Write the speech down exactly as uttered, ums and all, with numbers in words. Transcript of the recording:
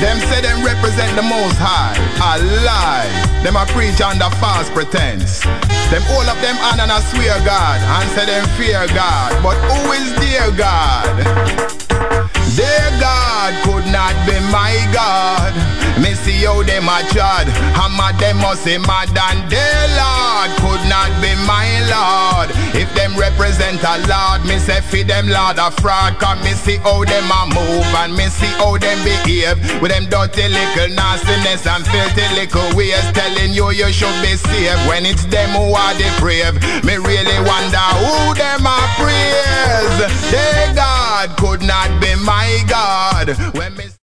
Them say them represent the Most High. A lie. Them a preach under false pretense. Them all of them on and a swear God, and say them fear God. But who is their God? Their God could not be my God. Me see how them a chad, hammer them must say mad, and their Lord could not be my Lord. If them represent a Lord, me say feed them Lord a fraud. Cause me see how them a move, and me see how them behave with them dirty little nastiness and filthy little ways, telling you you should be safe when it's them who are depraved. Me really wonder who them a praise. Their God could not be my God. When me